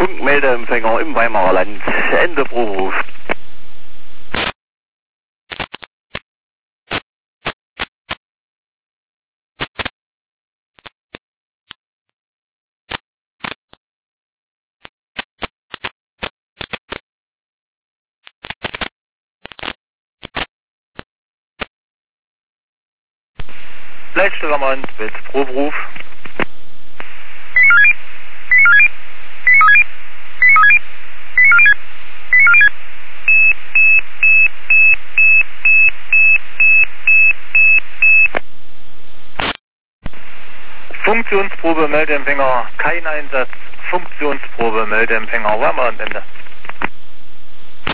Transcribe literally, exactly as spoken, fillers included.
Funkmeldeempfänger im Weimarer Land. Ende Proberuf. Leitstellermann, Witz, Proberuf. Funktionsprobe, Meldeempfänger, kein Einsatz. Funktionsprobe, Meldeempfänger, Weimarer Ende.